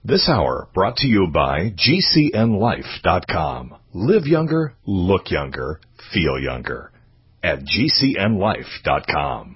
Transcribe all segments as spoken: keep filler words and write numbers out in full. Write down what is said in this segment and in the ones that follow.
This hour brought to you by G C N life dot com. Live younger, look younger, feel younger at G C N life dot com.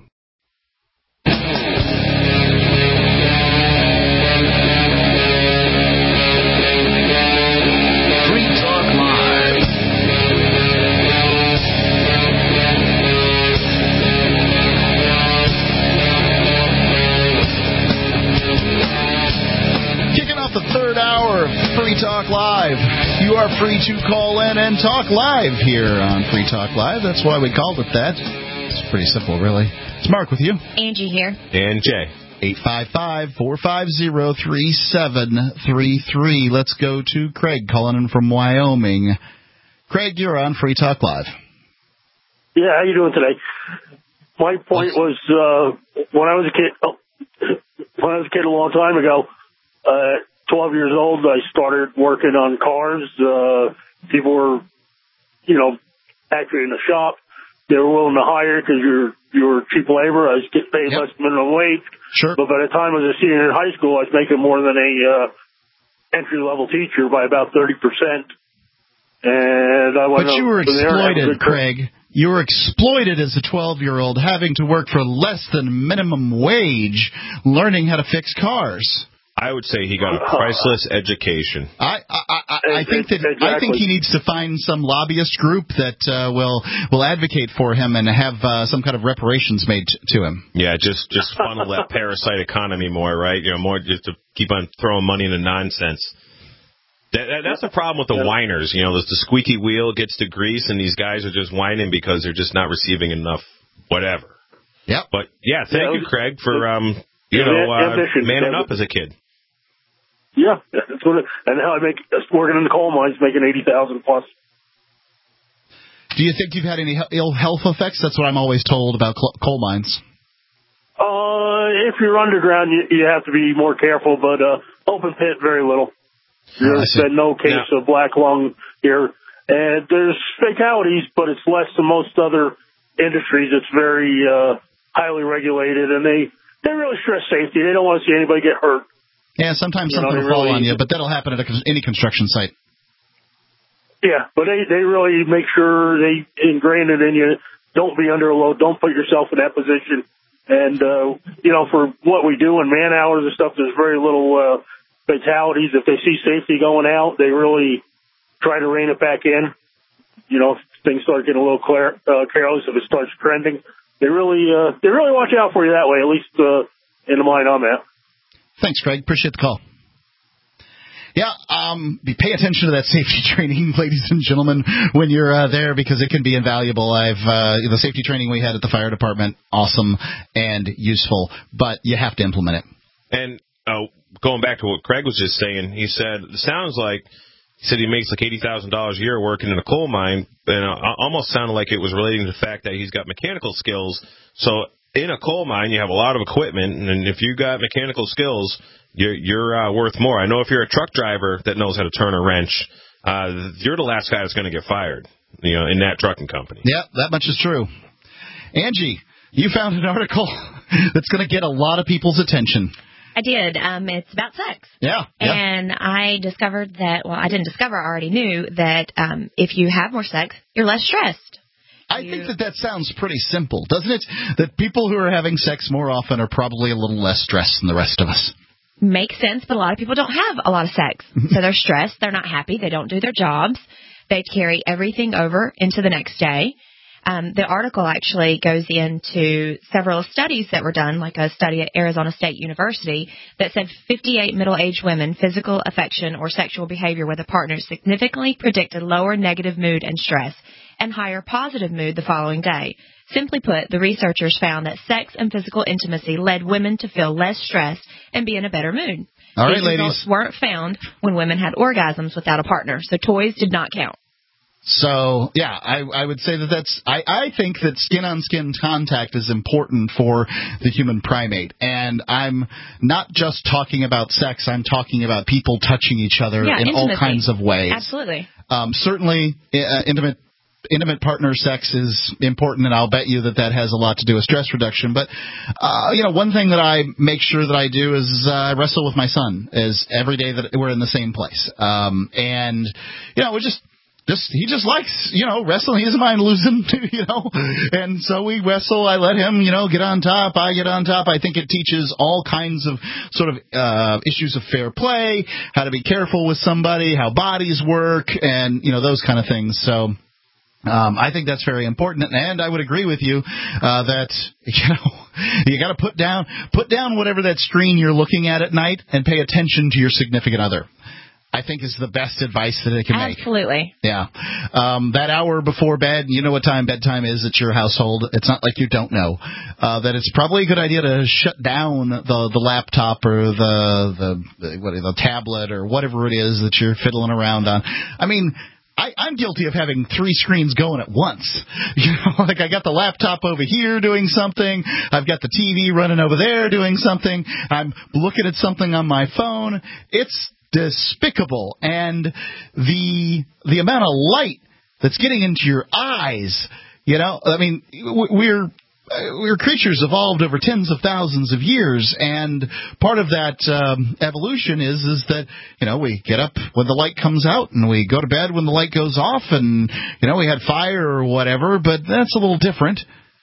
The third hour of Free Talk Live. You are free to call in and talk live here on Free Talk Live. That's why we called it that. It's pretty simple, really. It's Mark with you. Angie here. And Jay. eight five five, four five zero, three seven three three. Let's go to Craig calling in from Wyoming. Craig, you're on Free Talk Live. Yeah, how you doing today? My point was uh, when I was a kid, oh, when I was a kid a long time ago, uh, twelve years old, I started working on cars. Uh, people were, you know, actually in the shop. They were willing to hire because you're, you were cheap labor. I was getting paid Yep. less than minimum wage. Sure. But by the time I was a senior in high school, I was making more than a uh, entry-level teacher by about thirty percent. And I went But you were from there and had a exploited, good career. Craig. You were exploited as a twelve-year-old having to work for less than minimum wage learning how to fix cars. I would say he got a priceless education. I I, I, I think that Exactly. I think he needs to find some lobbyist group that uh, will will advocate for him and have uh, some kind of reparations made t- to him. Yeah, just just funnel that parasite economy more, right? You know, more just to keep on throwing money into nonsense. That, that, that's the problem with the whiners. You know, the, the squeaky wheel gets the grease, and these guys are just whining because they're just not receiving enough whatever. Yep. But yeah, thank Yeah, you, Craig, for um, you know, uh, manning up as a kid. Yeah, that's what it, and now I make working in the coal mines, making eighty thousand plus. Do you think you've had any he- ill health effects? That's what I'm always told about cl- coal mines. Uh, if you're underground, you, you have to be more careful, but uh, open pit, very little. There's see. been no case No. of black lung here, and there's fatalities, but it's less than most other industries. It's very uh, highly regulated, and they they really stress safety. They don't want to see anybody get hurt. Yeah, sometimes You know, something they will fall really- on you, but that'll happen at a, any construction site. Yeah, but they they really make sure they ingrain it in you. Don't be under a load. Don't put yourself in that position. And uh, you know, for what we do in man hours and stuff, there's very little uh, fatalities. If they see safety going out, they really try to rein it back in. You know, if things start getting a little clear, uh, careless, if it starts trending, they really uh, they really watch out for you that way. At least uh, in the mine I'm at. Thanks, Craig. Appreciate the call. Yeah, um, be, pay attention to that safety training, ladies and gentlemen, when you're uh, there, because it can be invaluable. I've uh, the safety training we had at the fire department, awesome and useful, but you have to implement it. And uh, going back to what Craig was just saying, he said it sounds like he said he makes like eighty thousand dollars a year working in a coal mine, and uh, almost sounded like it was relating to the fact that he's got mechanical skills. So in a coal mine, you have a lot of equipment, and if you got mechanical skills, you're, you're uh, worth more. I know if you're a truck driver that knows how to turn a wrench, uh, you're the last guy that's going to get fired, you know, in that trucking company. Yeah, that much is true. Angie, you found an article that's going to get a lot of people's attention. I did. Um, it's about sex. Yeah, yeah. And I discovered that, well, I didn't discover, I already knew that um, if you have more sex, you're less stressed. I think that that sounds pretty simple, doesn't it? That people who are having sex more often are probably a little less stressed than the rest of us. Makes sense, but a lot of people don't have a lot of sex. So they're stressed, they're not happy, they don't do their jobs, they carry everything over into the next day. Um, the article actually goes into several studies that were done, like a study at Arizona State University, that said fifty-eight middle-aged women, physical affection or sexual behavior with a partner significantly predicted lower negative mood and stress and higher positive mood the following day. Simply put, the researchers found that sex and physical intimacy led women to feel less stressed and be in a better mood. All right, These ladies. results weren't found when women had orgasms without a partner, so toys did not count. So, yeah, I, I would say that that's, I, I think that skin-on-skin contact is important for the human primate. And I'm not just talking about sex, I'm talking about people touching each other Yeah, in all intimacy. kinds of ways. Absolutely. Um, certainly, uh, intimate intimate partner sex is important, and I'll bet you that that has a lot to do with stress reduction. But, uh, you know, one thing that I make sure that I do is uh, I wrestle with my son is every day that we're in the same place. Um, and, you know, we're just... Just he just likes, you know, wrestling. He doesn't mind losing, you know. And so we wrestle. I let him, you know, get on top. I get on top. I think it teaches all kinds of sort of uh, issues of fair play, how to be careful with somebody, how bodies work, and, you know, those kind of things. So um, I think that's very important. And I would agree with you uh, that, you know, you got to put down put down whatever that screen you're looking at at night and pay attention to your significant other. I think is the best advice that it can make. Absolutely. Yeah. Um, that hour before bed, you know what time bedtime is at your household. It's not like you don't know. Uh, that it's probably a good idea to shut down the, the laptop or the, the, the, what, the tablet or whatever it is that you're fiddling around on. I mean, I, I'm guilty of having three screens going at once. You know, like I got the laptop over here doing something. I've got the T V running over there doing something. I'm looking at something on my phone. It's despicable, and the the amount of light that's getting into your eyes, you know, I mean, we're we're creatures evolved over tens of thousands of years, and part of that um, evolution is is that, you know, we get up when the light comes out, and we go to bed when the light goes off, and, you know, we had fire or whatever, but that's a little different.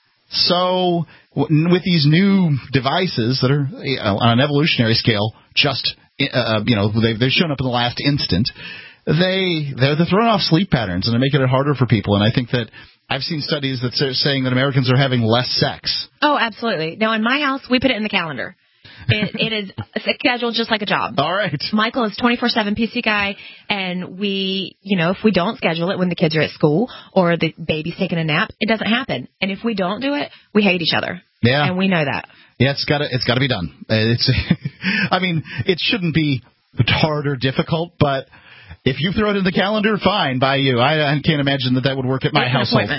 So with these new devices that are, you know, on an evolutionary scale, just Uh, you know, they've, they've shown up in the last instant, they, they're, they're throwing off sleep patterns, and they're making it harder for people. And I think that I've seen studies that are saying that Americans are having less sex. Oh, absolutely. Now, in my house, we put it in the calendar. It, it is scheduled just like a job. All right. Michael is twenty-four seven P C guy, and we, you know, if we don't schedule it when the kids are at school or the baby's taking a nap, it doesn't happen. And if we don't do it, we hate each other. Yeah. And we know that. Yeah, it's got to it's got to be done. It's, I mean, it shouldn't be hard or difficult, but if you throw it in the calendar, fine, by you. I, I can't imagine that that would work at my it's household.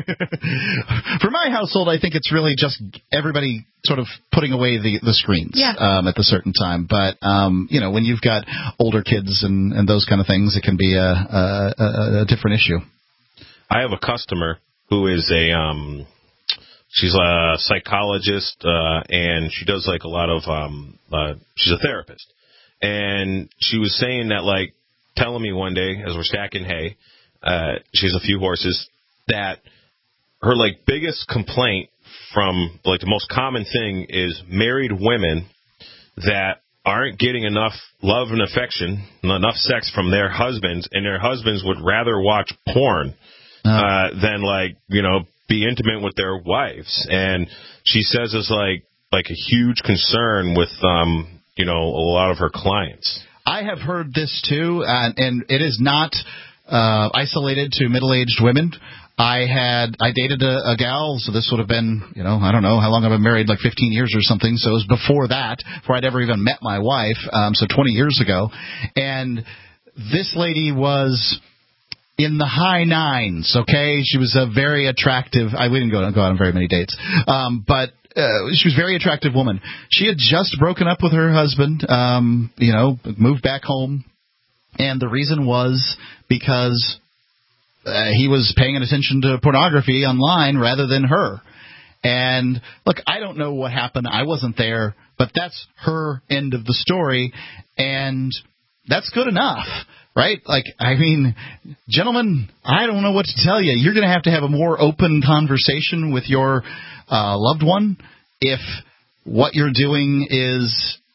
For my household, I think it's really just everybody sort of putting away the, the screens yeah. um, at a certain time. But, um, you know, when you've got older kids and, and those kind of things, it can be a, a, a, a different issue. I have a customer who is a um, she's a psychologist, uh, and she does like a lot of um, uh, she's a therapist, and she was saying that, like, telling me one day as we're stacking hay, uh, she has a few horses, that her like biggest complaint from like the most common thing is married women that aren't getting enough love and affection, enough sex from their husbands, and their husbands would rather watch porn uh, uh, than like, you know, be intimate with their wives. And she says it's like like a huge concern with um, you know, a lot of her clients. I have heard this too, uh, and it is not uh, isolated to middle-aged women. I had I dated a, a gal, so this would have been, you know, I don't know how long I've been married, like fifteen years or something. So it was before that, before I'd ever even met my wife, um, so twenty years ago. And this lady was in the high nines, okay? She was a very attractive, I we didn't go, go out on very many dates, um, but Uh, she was a very attractive woman. She had just broken up with her husband, um, you know, moved back home. And the reason was because uh, he was paying attention to pornography online rather than her. And, look, I don't know what happened. I wasn't there. But that's her end of the story. And that's good enough, right? Like, I mean, gentlemen, I don't know what to tell you. You're going to have to have a more open conversation with your Uh, loved one, if what you're doing is,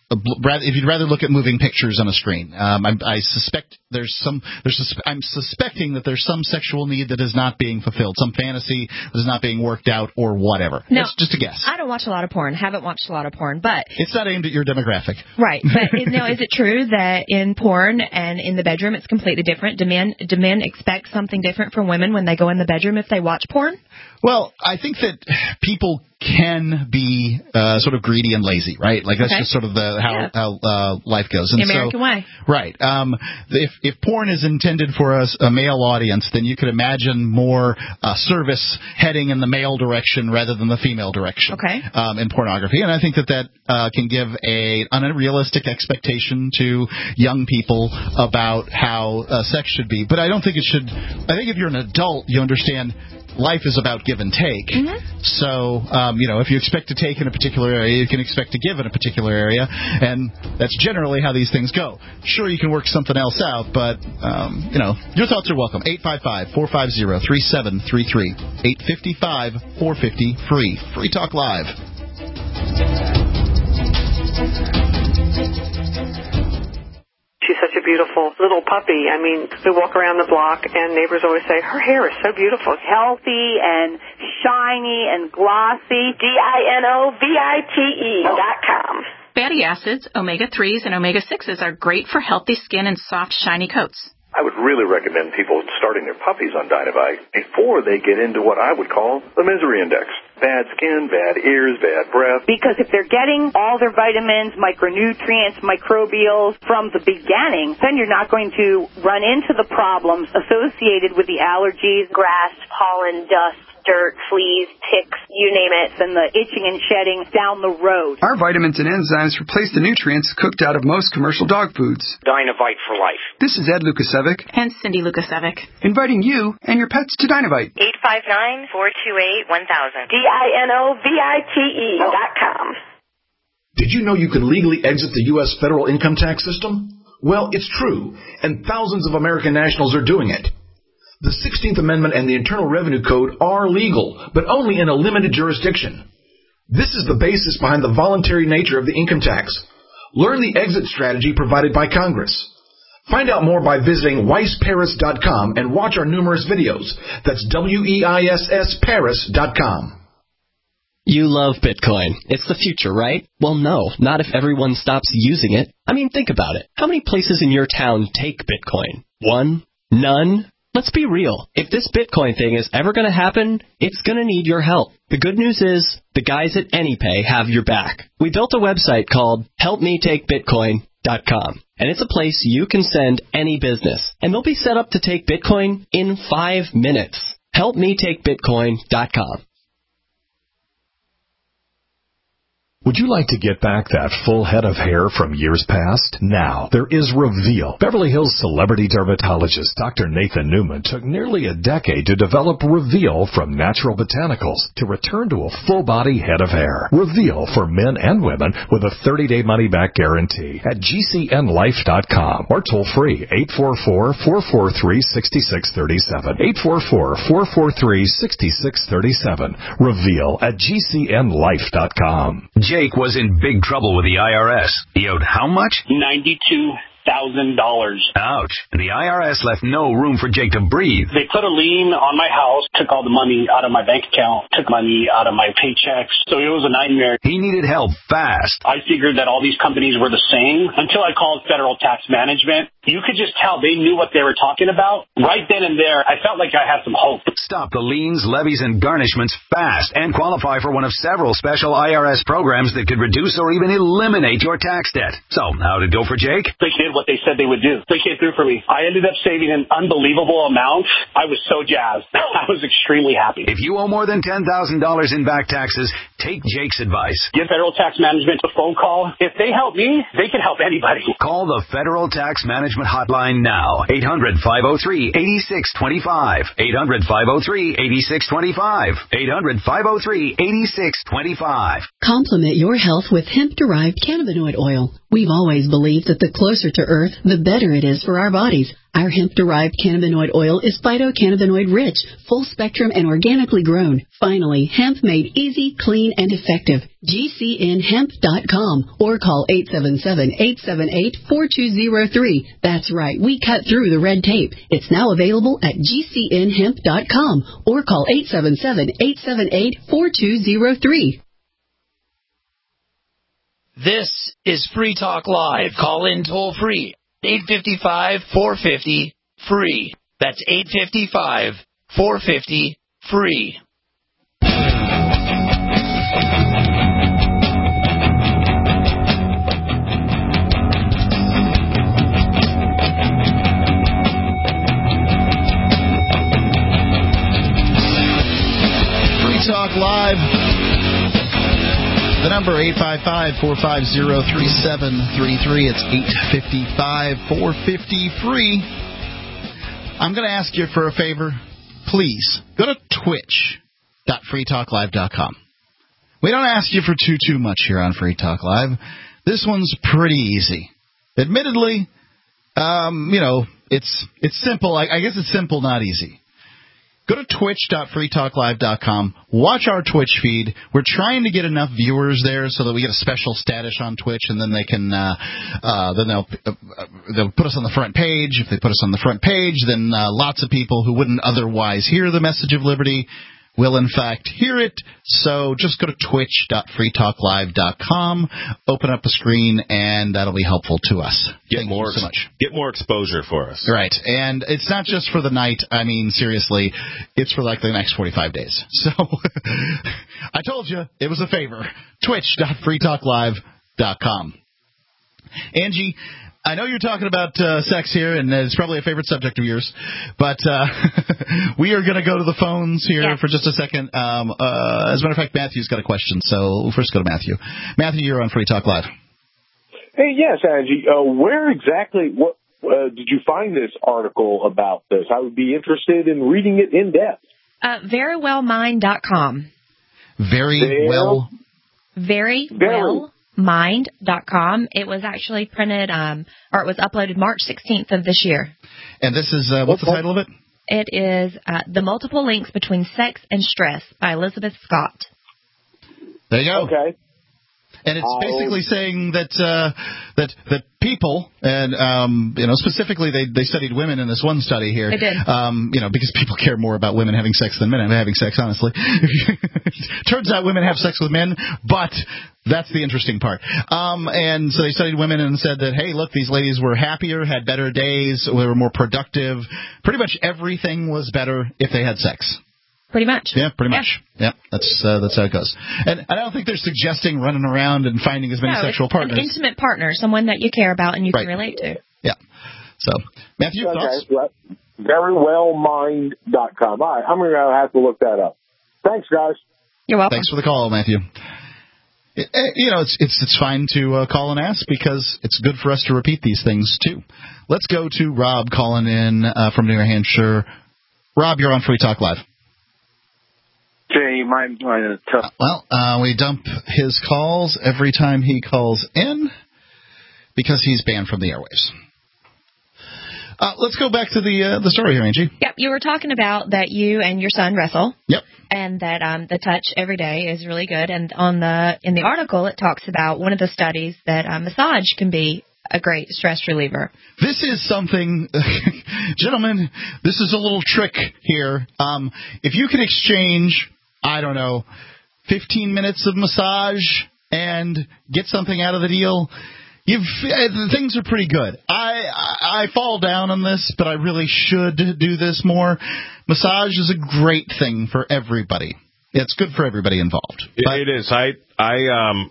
if you'd rather look at moving pictures on a screen. Um, I, I suspect there's some, there's, I'm suspecting that there's some sexual need that is not being fulfilled, some fantasy that is not being worked out, or whatever. No, it's just a guess. I don't watch a lot of porn. Haven't watched a lot of porn, but it's not aimed at your demographic, right? But is, now, is it true that in porn and in the bedroom it's completely different? Do men do men expect something different from women when they go in the bedroom if they watch porn? Well, I think that people can be uh, sort of greedy and lazy, right? Like that's Okay. just sort of the how Yeah. how uh, life goes. And The American so, way. Right. Um, if if porn is intended for a, a male audience, then you could imagine more uh, service heading in the male direction rather than the female direction. Okay. Um, in pornography, and I think that that uh, can give a an unrealistic expectation to young people about how uh, sex should be. But I don't think it should. I think if you're an adult, you understand life is about give and take. Mm-hmm. So, um, you know, if you expect to take in a particular area, you can expect to give in a particular area, and that's generally how these things go. Sure, you can work something else out, but, um, you know, your thoughts are welcome. eight five five, four five zero, three seven three three. eight five five, four five zero, free. Free Talk Live. She's such a beautiful little puppy. I mean, we walk around the block, and neighbors always say, her hair is so beautiful. Healthy and shiny and glossy. D I N O V I T E dot com. Fatty acids, omega threes, and omega sixes are great for healthy skin and soft, shiny coats. I would really recommend people starting their puppies on Dynavite before they get into what I would call the misery index. Bad skin, bad ears, bad breath. Because if they're getting all their vitamins, micronutrients, microbials from the beginning, then you're not going to run into the problems associated with the allergies, grass, pollen, dust, dirt, fleas, ticks, you name it. and the itching and shedding down the road. Our vitamins and enzymes replace the nutrients cooked out of most commercial dog foods. Dynavite for life. This is Ed Lukasevic. And Cindy Lukasevic. Inviting you and your pets to Dynavite. eight five nine, four two eight, one thousand. D I N O V I T E dot com. Did you know you can legally exit the U S federal income tax system? Well, it's true, and thousands of American nationals are doing it. The sixteenth Amendment and the Internal Revenue Code are legal, but only in a limited jurisdiction. This is the basis behind the voluntary nature of the income tax. Learn the exit strategy provided by Congress. Find out more by visiting weiss paris dot com and watch our numerous videos. That's W E I S S Paris dot com. You love Bitcoin. It's the future, right? Well, no, not if everyone stops using it. I mean, think about it. How many places in your town take Bitcoin? One? None? Let's be real. If this Bitcoin thing is ever going to happen, it's going to need your help. The good news is, the guys at AnyPay have your back. We built a website called help me take bitcoin dot com, and it's a place you can send any business, and they'll be set up to take Bitcoin in five minutes. help me take bitcoin dot com. Would you like to get back that full head of hair from years past? Now, there is Reveal. Beverly Hills celebrity dermatologist Doctor Nathan Newman took nearly a decade to develop Reveal from natural botanicals to return to a full-body head of hair. Reveal for men and women with a thirty-day money-back guarantee at G C N life dot com or toll-free eight four four, four four three, six six three seven. eight four four, four four three, six six three seven. Reveal at G C N life dot com. Jake was in big trouble with the I R S. He owed how much? ninety-two thousand dollars. Ouch. And the I R S left no room for Jake to breathe. They put a lien on my house, took all the money out of my bank account, took money out of my paychecks. So it was a nightmare. He needed help fast. I figured that all these companies were the same until I called Federal Tax Management. You could just tell they knew what they were talking about. Right then and there, I felt like I had some hope. Stop the liens, levies, and garnishments fast and qualify for one of several special I R S programs that could reduce or even eliminate your tax debt. So, how'd it go for Jake? They did what they said they would do. They came through for me. I ended up saving an unbelievable amount. I was so jazzed. I was extremely happy. If you owe more than ten thousand dollars in back taxes, take Jake's advice. Give Federal Tax Management a phone call. If they help me, they can help anybody. Call the Federal Tax Management Hotline now. eight hundred, five oh three, eight six two five. eight hundred, five oh three, eight six two five. eight hundred, five oh three, eight six two five. Complement your health with hemp-derived cannabinoid oil. We've always believed that the closer to Earth, the better it is for our bodies. Our hemp-derived cannabinoid oil is phytocannabinoid rich, full spectrum, and organically grown. Finally, hemp made easy, clean, and effective. G C N hemp dot com or call eight seven seven, eight seven eight, four two zero three. That's right, we cut through the red tape. It's now available at G C N hemp dot com or call eight seven seven, eight seven eight, four two zero three. This is Free Talk Live. Call in toll free. eight five five, four five zero, free. That's eight five five, four five zero, free. Talk Live. The number eight five five, four five zero, three seven three three. It's eight five five, four five zero, free. I'm going to ask you for a favor. Please, go to twitch dot free talk live dot com. We don't ask you for too, too much here on Free Talk Live. This one's pretty easy. Admittedly, um, you know, it's it's simple. I, I guess it's simple, not easy. Go to twitch dot free talk live dot com. Watch our Twitch feed. We're trying to get enough viewers there so that we get a special status on Twitch, and then they can, uh, uh, then they'll uh, they'll put us on the front page. If they put us on the front page, then uh, lots of people who wouldn't otherwise hear the message of liberty will in fact hear it. So just go to twitch dot free talk live dot com, open up a screen, and that'll be helpful to us. Get Thank more you so much. Get more exposure for us. Right, and it's not just for the night. I mean, seriously, it's for like the next forty-five days. So I told you it was a favor. twitch dot free talk live dot com. Angie, I know you're talking about uh, sex here, and it's probably a favorite subject of yours, but uh, we are going to go to the phones here yeah. for just a second. Um, uh, as a matter of fact, Matthew's got a question, so we'll first go to Matthew. Matthew, you're on Free Talk Live. Hey, yes, Angie. Uh, where exactly what uh, did you find this article about this? I would be interested in reading it in depth. Uh, very well mind dot com. Very, very well. Very, very well. mind dot com. It was actually printed, um, or it was uploaded March sixteenth of this year. And this is, uh, what's the title of it? It is uh, The Multiple Links Between Sex and Stress by Elizabeth Scott. There you go. Okay. And it's basically saying that uh, that that people, and um, you know, specifically they they studied women in this one study here. They did. Um, you know, because people care more about women having sex than men having sex. Honestly, turns out women have sex with men, but that's the interesting part. Um, and so they studied women and said that, hey, look, these ladies were happier, had better days, they were more productive. Pretty much everything was better if they had sex. Pretty much. Yeah, pretty much. Yeah, yeah that's uh, that's how it goes. And I don't think they're suggesting running around and finding as many no, sexual it's partners. An intimate partner, someone that you care about and you right. can relate to. Yeah. So, Matthew, okay. thoughts? Well, very well mind dot com. All right, I'm going to have to look that up. Thanks, guys. You're welcome. Thanks for the call, Matthew. It, you know, it's it's it's fine to uh, call and ask because it's good for us to repeat these things too. Let's go to Rob calling in uh, from New Hampshire. Rob, you're on Free Talk Live. Jay, my line is tough. Well, uh, we dump his calls every time he calls in because he's banned from the airwaves. Uh, let's go back to the uh, the story here, Angie. Yep, you were talking about that you and your son wrestle. Yep. And that um, the touch every day is really good. And on the in the article, it talks about one of the studies that uh, massage can be a great stress reliever. This is something, gentlemen, this is a little trick here. Um, if you can exchange, I don't know, fifteen minutes of massage and get something out of the deal, you've uh, things are pretty good. I, I I fall down on this, but I really should do this more. Massage is a great thing for everybody. It's good for everybody involved. It, it is. I I um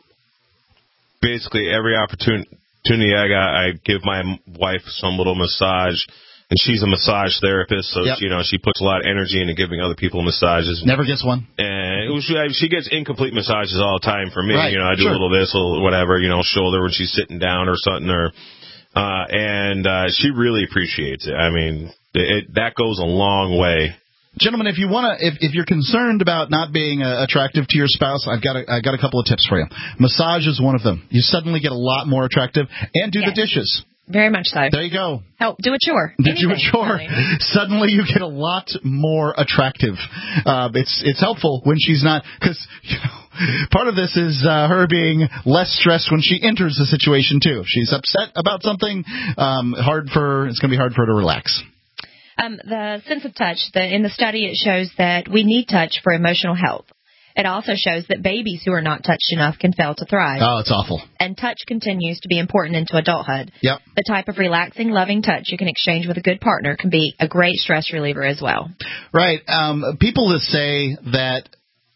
basically every opportunity. Opportunity I got, I give my wife some little massage, and she's a massage therapist, so yep. she, you know she puts a lot of energy into giving other people massages. Never gets one. And it was, she gets incomplete massages all the time for me. Right. You know, I do sure. a little this, a little whatever, you know, shoulder when she's sitting down or something, or uh, and uh, she really appreciates it. I mean, it, it, that goes a long way. Gentlemen, if you want to, if, if you're concerned about not being uh, attractive to your spouse, I've got a, I've got a couple of tips for you. Massage is one of them. You suddenly get a lot more attractive, and do yes. the dishes. Very much so. There you go. Help do a chore. Do a chore. Suddenly you get a lot more attractive. Uh, it's it's helpful when she's not, because you know part of this is uh, her being less stressed when she enters the situation too. If she's upset about something, um, hard for it's going to be hard for her to relax. Um, the sense of touch, the, in the study, it shows that we need touch for emotional health. It also shows that babies who are not touched enough can fail to thrive. Oh, it's awful. And touch continues to be important into adulthood. Yep. The type of relaxing, loving touch you can exchange with a good partner can be a great stress reliever as well. Right. Um, people that say that,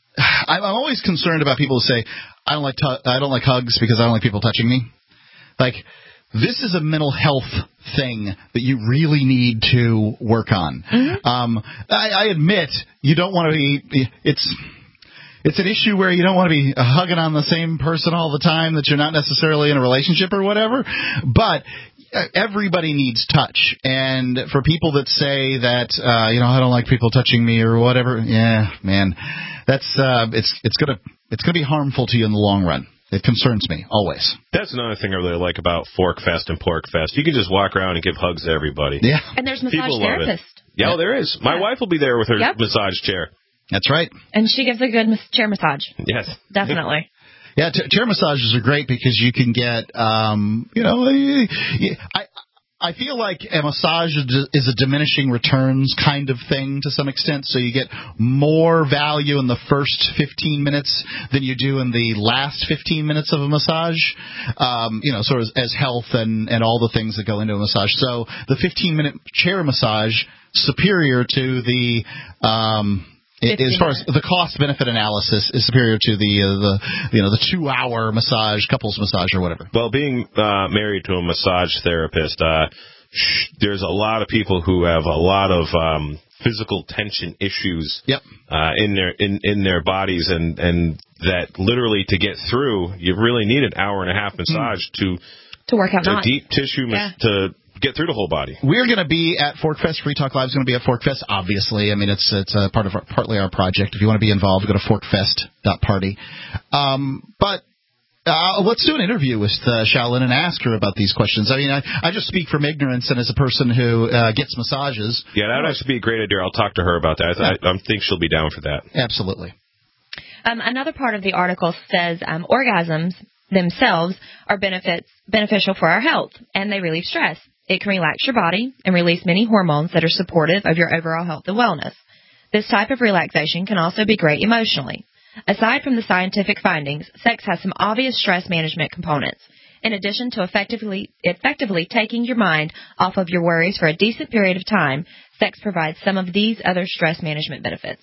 I'm always concerned about people who say, I don't like tu- I don't like hugs because I don't like people touching me. Like, this is a mental health thing that you really need to work on. Mm-hmm. Um, I, I admit you don't want to be. It's it's an issue where you don't want to be hugging on the same person all the time that you're not necessarily in a relationship or whatever. But everybody needs touch, and for people that say that uh, you know I don't like people touching me or whatever, yeah, man, that's uh, it's it's gonna it's gonna be harmful to you in the long run. It concerns me always. That's another thing I really like about Fork Fest and Pork Fest. You can just walk around and give hugs to everybody. Yeah, and there's massage people love therapists. it. Yeah, oh, there is. My yeah. wife will be there with her yep. massage chair. That's right. And she gives a good mas- chair massage. Yes, definitely. Yeah, t- chair massages are great because you can get, um, you know, I I feel like a massage is a diminishing returns kind of thing to some extent. So you get more value in the first fifteen minutes than you do in the last fifteen minutes of a massage, um, you know, sort of as health and, and all the things that go into a massage. So the fifteen-minute chair massage superior to the um It, as far as the cost-benefit analysis is superior to the uh, the you know the two-hour massage, couples massage, or whatever. Well, being uh, married to a massage therapist, uh, sh- there's a lot of people who have a lot of um, physical tension issues yep. uh, in their in, in their bodies, and, and that literally to get through, you really need an hour and a half massage mm. to to work out to knots. deep tissue yeah. to. Get through the whole body. We're going to be at Fork Fest. Free Talk Live is going to be at Fork Fest, obviously. I mean, it's it's a part of our, partly our project. If you want to be involved, go to fork fest dot party. Um, but uh, let's do an interview with uh, Shaolin and ask her about these questions. I mean, I, I just speak from ignorance and as a person who uh, gets massages. Yeah, that would actually be a great idea. I'll talk to her about that. I, I, I think she'll be down for that. Absolutely. Um, another part of the article says um, orgasms themselves are benefits beneficial for our health, and they relieve stress. It can relax your body and release many hormones that are supportive of your overall health and wellness. This type of relaxation can also be great emotionally. Aside from the scientific findings, sex has some obvious stress management components. In addition to effectively effectively taking your mind off of your worries for a decent period of time, sex provides some of these other stress management benefits.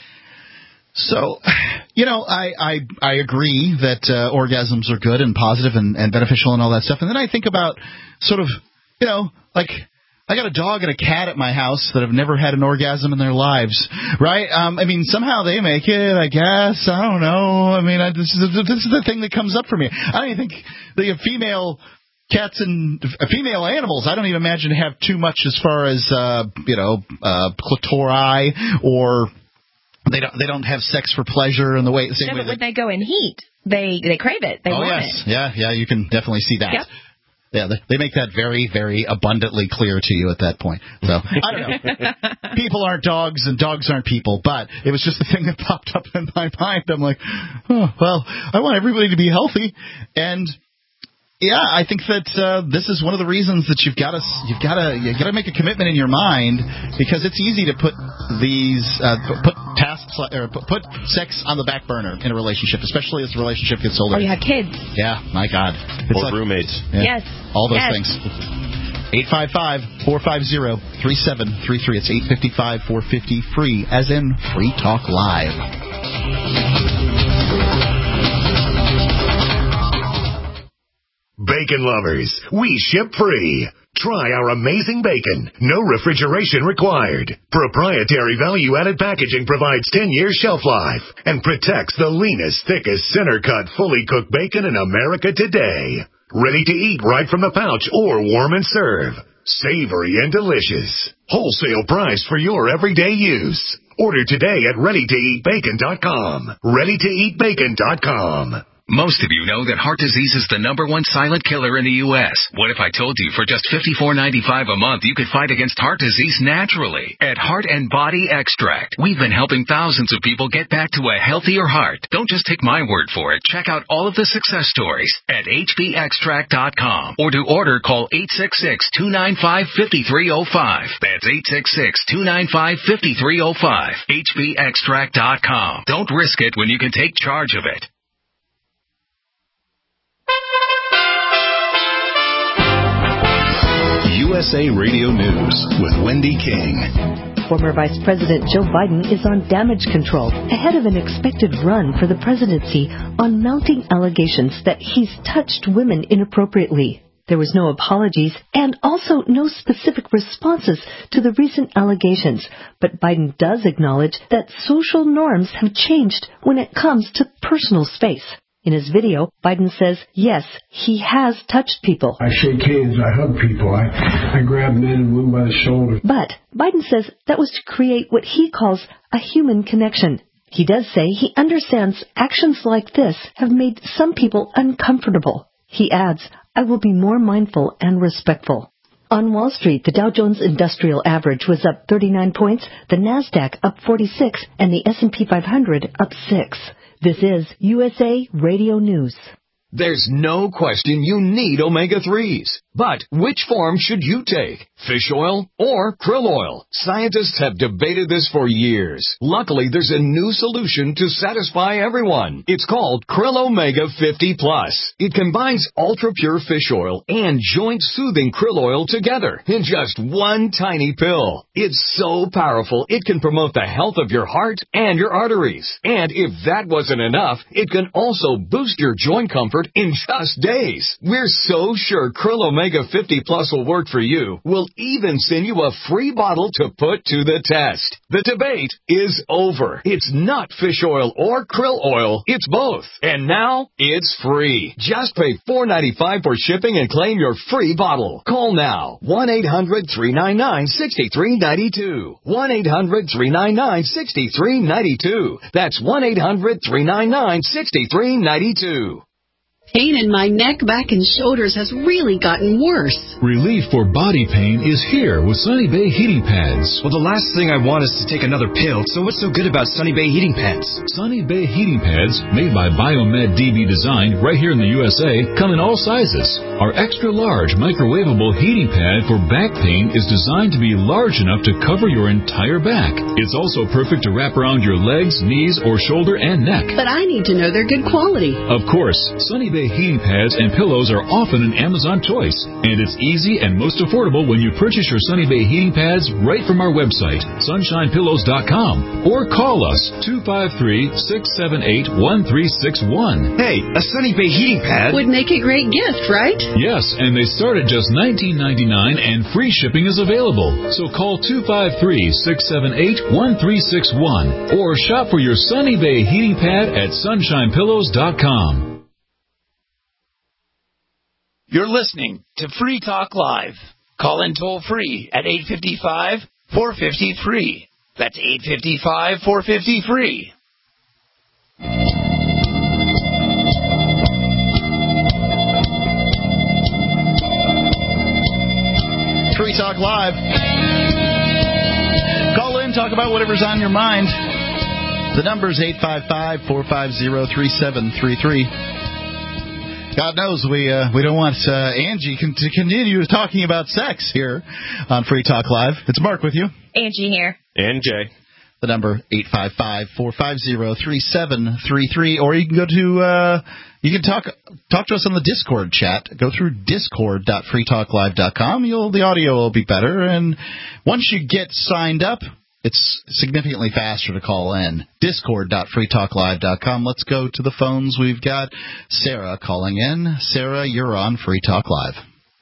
So, you know, I I, I agree that uh, orgasms are good and positive and, and beneficial and all that stuff. And then I think about sort of, you know, like I got a dog and a cat at my house that have never had an orgasm in their lives, right? Um, I mean, somehow they make it, I guess. I don't know. I mean, I, this, is, this is the thing that comes up for me. I don't even think the female cats and uh, female animals, I don't even imagine have too much as far as, uh, you know, uh, clitori or... They don't. They don't have sex for pleasure in the way. The same no, way but when they, they go in heat, they they crave it. They oh, want yes. it. Yeah, yeah. You can definitely see that. Yep. Yeah, they, they make that very, very abundantly clear to you at that point. So I don't know. People aren't dogs, and dogs aren't people. But it was just the thing that popped up in my mind. I'm like, oh, well, I want everybody to be healthy, and. Yeah, I think that uh, this is one of the reasons that you've got to you've got to you got to make a commitment in your mind, because it's easy to put these uh, put tasks or put sex on the back burner in a relationship, especially as the relationship gets older. Or you have kids. Yeah, my God. It's or like, roommates. Yeah, yes. All those yes. things. eight five five, four five zero, three seven three three. It's eight five five, four five zero, free, as in Free Talk Live. Bacon lovers, we ship free. Try our amazing bacon. No refrigeration required. Proprietary value-added packaging provides ten years shelf life and protects the leanest, thickest, center-cut, fully cooked bacon in America today. Ready to eat right from the pouch or warm and serve. Savory and delicious. Wholesale price for your everyday use. Order today at ready to eat bacon dot com. ready to eat bacon dot com. Most of you know that heart disease is the number one silent killer in the U S What if I told you for just fifty-four ninety-five a month you could fight against heart disease naturally? At Heart and Body Extract, we've been helping thousands of people get back to a healthier heart. Don't just take my word for it. Check out all of the success stories at H B extract dot com. Or to order, call eight six six, two nine five, five three zero five. That's eight six six, two nine five, five three zero five. H B extract dot com. Don't risk it when you can take charge of it. U S A Radio News with Wendy King. Former Vice President Joe Biden is on damage control ahead of an expected run for the presidency on mounting allegations that he's touched women inappropriately. There was no apologies and also no specific responses to the recent allegations. But Biden does acknowledge that social norms have changed when it comes to personal space. In his video, Biden says, yes, he has touched people. I shake hands, I hug people, I, I grab men and women by the shoulder. But Biden says that was to create what he calls a human connection. He does say he understands actions like this have made some people uncomfortable. He adds, I will be more mindful and respectful. On Wall Street, the Dow Jones Industrial Average was up thirty-nine points, the NASDAQ up forty-six, and the S and P five hundred up six. This is U S A Radio News. There's no question you need omega threes. But which form should you take? Fish oil or krill oil? Scientists have debated this for years. Luckily, there's a new solution to satisfy everyone. It's called Krill Omega fifty plus. It combines ultra-pure fish oil and joint-soothing krill oil together in just one tiny pill. It's so powerful, it can promote the health of your heart and your arteries. And if that wasn't enough, it can also boost your joint comfort in just days. We're so sure Krill Omega fifty plus will work for you. We'll even send you a free bottle to put to the test. The debate is over. It's not fish oil or krill oil. It's both. And now it's free. Just pay four dollars and ninety-five cents for shipping and claim your free bottle. Call now. one eight hundred three nine nine six three nine two. one eight hundred three nine nine six three nine two. That's one eight hundred three nine nine six three nine two. Pain in my neck, back, and shoulders has really gotten worse. Relief for body pain is here with Sunny Bay Heating Pads. Well, the last thing I want is to take another pill, so what's so good about Sunny Bay Heating Pads? Sunny Bay Heating Pads, made by Biomed D B Design right here in the U S A, come in all sizes. Our extra-large microwavable heating pad for back pain is designed to be large enough to cover your entire back. It's also perfect to wrap around your legs, knees, or shoulder and neck. But I need to know they're good quality. Of course, Sunny Bay heating pads and pillows are often an Amazon choice, and it's easy and most affordable when you purchase your Sunny Bay heating pads right from our website, sunshine pillows dot com, or call us two five three, six seven eight, one three six one. Hey, a Sunny Bay heating pad would make a great gift, right? Yes, and they start at just nineteen ninety-nine dollars and free shipping is available. So call two five three, six seven eight, one three six one or shop for your Sunny Bay heating pad at sunshine pillows dot com. You're listening to Free Talk Live. Call in toll free at eight five five, four five zero, free. That's eight five five, four five zero, free. Free Talk Live. Call in, talk about whatever's on your mind. The number's eight five five, four five zero, three seven three three. God knows we uh, we don't want uh, Angie con- to continue talking about sex here on Free Talk Live. It's Mark with you. Angie here. And Jay. The number eight five five, four five zero, three seven three three, or you can go to uh, you can talk talk to us on the Discord chat. Go through discord dot free talk live dot com. You'll the audio will be better, and once you get signed up, it's significantly faster to call in. discord dot free talk live dot com. Let's go to the phones. We've got Sarah calling in. Sarah, you're on Free Talk Live.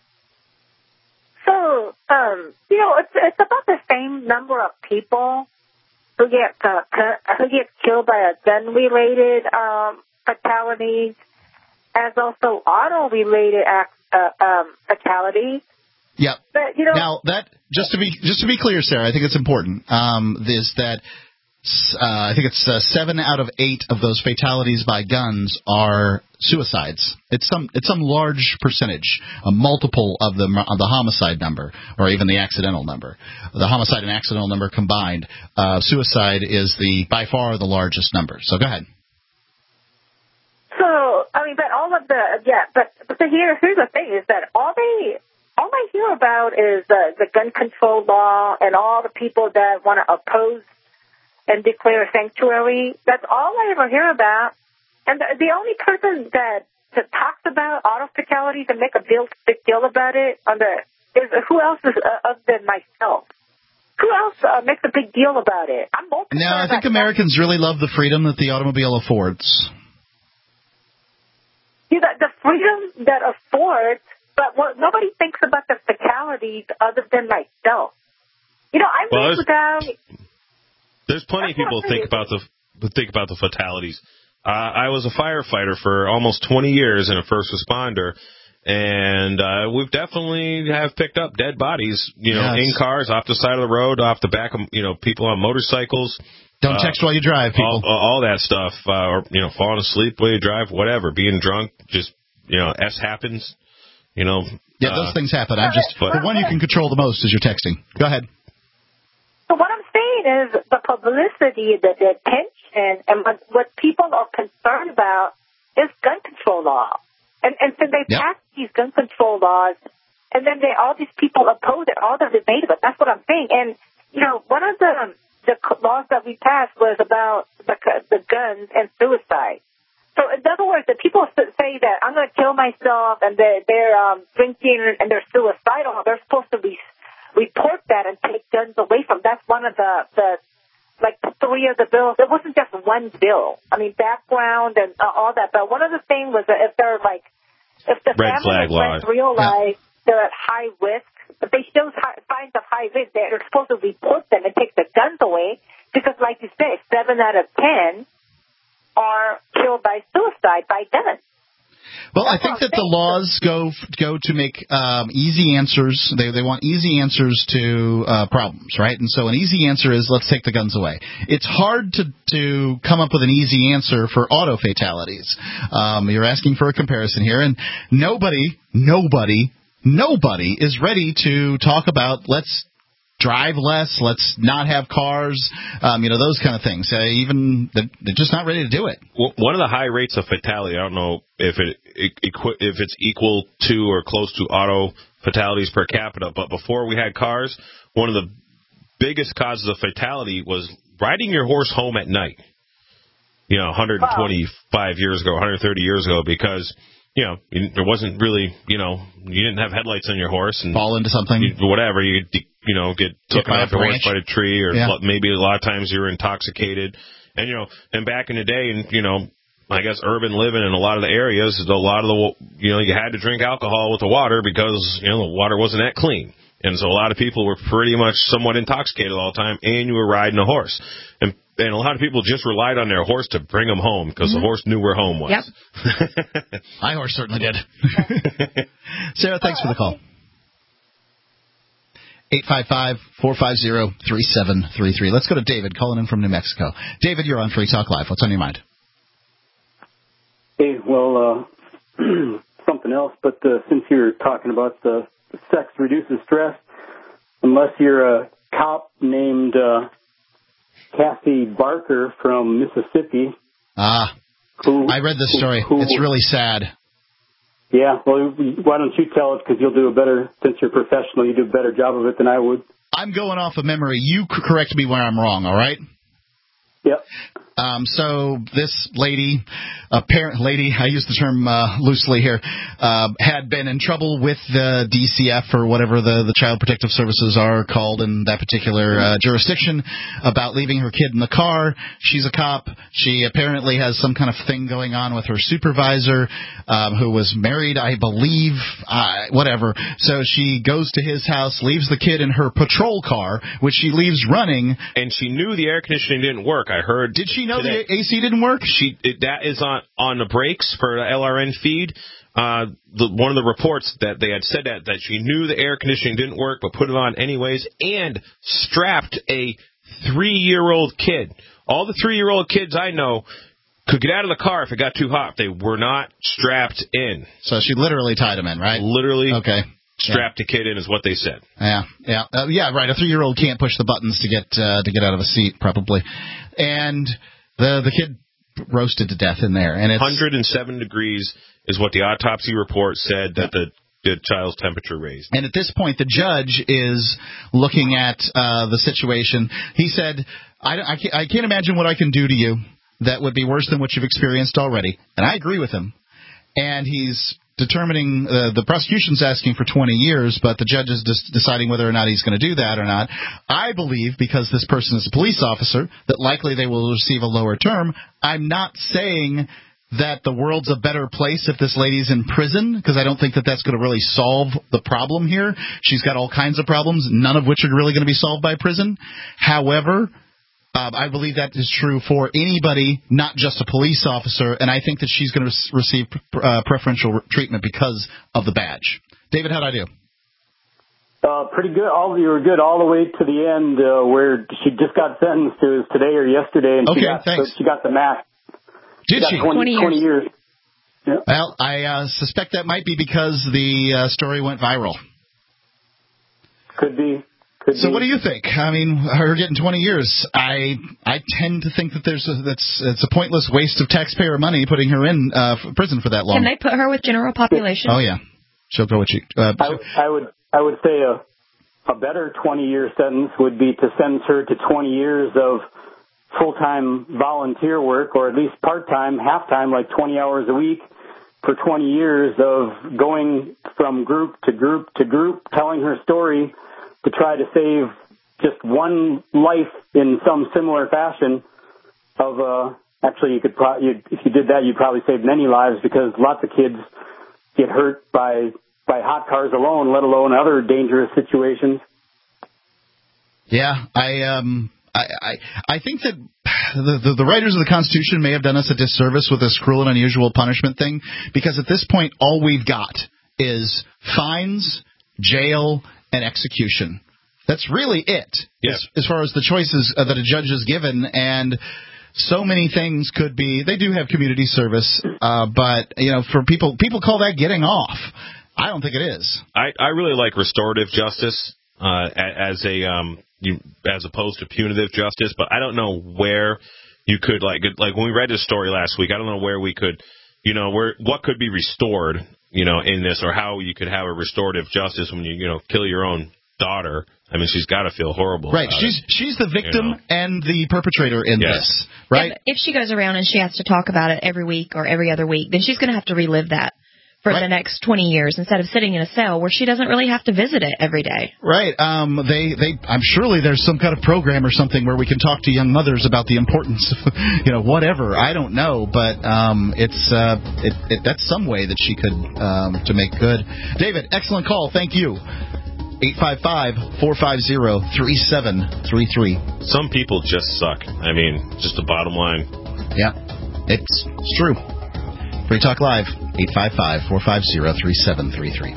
So, um, you know, it's it's about the same number of people who get uh, who get killed by a gun-related um, fatalities, as also auto-related uh, um, fatalities. Yeah. But, you know, now that just to be just to be clear, Sarah, I think it's important. Um, is that uh, I think it's uh, seven out of eight of those fatalities by guns are suicides. It's some it's some large percentage, a multiple of the of the homicide number, or even the accidental number. The homicide and accidental number combined, uh, suicide is the by far the largest number. So go ahead. So I mean, but all of the yeah, but but the, here here's the thing is that all they. All I hear about is uh, the gun control law and all the people that want to oppose and declare sanctuary. That's all I ever hear about. And the, the only person that, that talks about auto fatalities and make a deal, big deal about it on the is who else is uh, other than myself? Who else uh, makes a big deal about it? I'm more No, I think Americans really love the freedom that the automobile affords. Yeah, the, the freedom that affords but what, nobody thinks about the fatalities other than myself. You know, I well, moved down. There's plenty of people who think about the think about the fatalities. Uh, I was a firefighter for almost twenty years and a first responder, and uh, we've definitely have picked up dead bodies, you know, yes. in cars, off the side of the road, off the back of, you know, people on motorcycles. Don't uh, text while you drive, people. All, all that stuff, uh, or, you know, falling asleep while you drive, whatever, being drunk, just, you know, S happens, you know. Yeah, uh, those things happen. I'm just, but, the one you can control the most is your texting. Go ahead. So what I'm saying is the publicity, the, the attention, and what, what people are concerned about is gun control law. And, and so they yep. pass these gun control laws, and then they, all these people oppose it, all the debate about it. That's what I'm saying. And, you know, one of the the laws that we passed was about the, the guns and suicide. So in other words, the people say that I'm going to kill myself and they're, they're um, drinking and they're suicidal, they're supposed to be, report that and take guns away from them. That's one of the, the, like, three of the bills. It wasn't just one bill. I mean, background and uh, all that. But one of the things was that if they're, like, if the Red family flag realize yeah. they're at high risk, if they show signs of high risk, they're supposed to report them and take the guns away because, like you said, seven out of ten are killed by suicide by guns. Well, I think that the laws go go to make um, easy answers. They they want easy answers to uh, problems, right? And so an easy answer is let's take the guns away. It's hard to to come up with an easy answer for auto fatalities. Um, you're asking for a comparison here, and nobody, nobody, nobody is ready to talk about let's drive less, let's not have cars, um, you know, those kind of things. Uh, even they're just not ready to do it. Well, one of the high rates of fatality, I don't know if it if it's equal to or close to auto fatalities per capita, but before we had cars, one of the biggest causes of fatality was riding your horse home at night. You know, one hundred twenty-five years ago, one hundred thirty years ago, because you know there wasn't really, you know, you didn't have headlights on your horse and fall into something, you, whatever you. You know, get taken off the horse by a tree, or yeah. maybe a lot of times you're intoxicated. And, you know, and back in the day, and, you know, I guess urban living in a lot of the areas, a lot of the, you know, you had to drink alcohol with the water because, you know, the water wasn't that clean. And so a lot of people were pretty much somewhat intoxicated all the time, and you were riding a horse. And and a lot of people just relied on their horse to bring them home because mm-hmm. the horse knew where home was. Yep. My horse certainly did. Sarah, thanks for the call. eight five five, four five zero, three seven three three. Let's go to David calling in from New Mexico. David, you're on Free Talk Live. What's on your mind? Hey, well, uh, something else, but uh, since you're talking about the sex reduces stress, unless you're a cop named uh, Kathy Barker from Mississippi. Ah, who, I read this story. Who, who, it's really sad. Yeah, well, why don't you tell it, because you'll do a better, since you're professional, you do a better job of it than I would. I'm going off of memory. You correct me where I'm wrong, all right? Yep. Um, so this lady, apparent lady, I use the term uh, loosely here, uh, had been in trouble with the D C F or whatever the, the Child Protective Services are called in that particular uh, jurisdiction about leaving her kid in the car. She's a cop. She apparently has some kind of thing going on with her supervisor, um, who was married, I believe, uh, whatever. So she goes to his house, leaves the kid in her patrol car, which she leaves running. And she knew the air conditioning didn't work. I heard. Did she know today. The A C didn't work? She it, that is on on the brakes for the L R N feed. Uh, the, one of the reports that they had said that that she knew the air conditioning didn't work, but put it on anyways, and strapped a three-year-old kid. All the three-year-old kids I know could get out of the car if it got too hot. They were not strapped in. So she literally tied him in, right? Literally. Okay. Strapped yeah. a kid in is what they said. Yeah, yeah, uh, yeah. Right. A three-year-old can't push the buttons to get uh, to get out of a seat, probably. And the the kid roasted to death in there. And it's one hundred seven degrees is what the autopsy report said that the, the child's temperature raised. And at this point, the judge is looking at uh, the situation. He said, I, I, can't, I can't imagine what I can do to you that would be worse than what you've experienced already. And I agree with him. And he's determining uh, the prosecution's asking for twenty years, but the judge is just deciding whether or not he's going to do that or not. I believe, because this person is a police officer, that likely they will receive a lower term. I'm not saying that the world's a better place if this lady's in prison, because I don't think that that's going to really solve the problem here. She's got all kinds of problems, none of which are really going to be solved by prison. However, uh, I believe that is true for anybody, not just a police officer, and I think that she's going to re- receive uh, preferential treatment because of the badge. David, how'd I do? Uh, pretty good. All you were good all the way to the end, uh, where she just got sentenced. It was today or yesterday, and okay, she got thanks. she got the max. Did she? she? Got twenty, twenty years. Yeah. Well, I uh, suspect that might be because the uh, story went viral. Could be. Could so, be. what do you think? I mean, her getting twenty years. I I tend to think that there's a, that's it's a pointless waste of taxpayer money putting her in uh, prison for that long. Can they put her with general population? Oh yeah, she'll go with you. Uh, I, I would I would say a a better twenty year sentence would be to sentence her to twenty years of full time volunteer work, or at least part time, half time, like twenty hours a week, for twenty years of going from group to group to group, telling her story, to try to save just one life in some similar fashion. Of uh, actually, you could pro- you'd, if you did that, you'd probably save many lives, because lots of kids get hurt by by hot cars alone, let alone other dangerous situations. Yeah, I um, I I, I think that the, the the writers of the Constitution may have done us a disservice with this cruel and unusual punishment thing, because at this point, all we've got is fines, jail, and execution. That's really it, yeah. as, as far as the choices uh, that a judge is given. And so many things could be. They do have community service, uh, but you know, for people, people call that getting off. I don't think it is. I, I really like restorative justice uh, as a um, you, as opposed to punitive justice, but I don't know where you could like like when we read this story last week. I don't know where we could, you know, where what could be restored, you know, in this, or how you could have a restorative justice when you you know kill your own daughter. I mean, she's got to feel horrible. Right. About she's it, she's the victim you know? and the perpetrator in yeah. this, right? Yeah, if she goes around and she has to talk about it every week or every other week, then she's going to have to relive that for right. the next twenty years, instead of sitting in a cell where she doesn't really have to visit it every day. Right. Um, they, they, I'm surely there's some kind of program or something where we can talk to young mothers about the importance of, you know, whatever. I don't know, but um, it's uh, it, it, that's some way that she could um, to make good. David, excellent call. Thank you. eight five five, four five zero, three seven three three. Some people just suck. I mean, just the bottom line. Yeah, it's, it's true. Free Talk Live, eight five five, four five zero, three seven three three.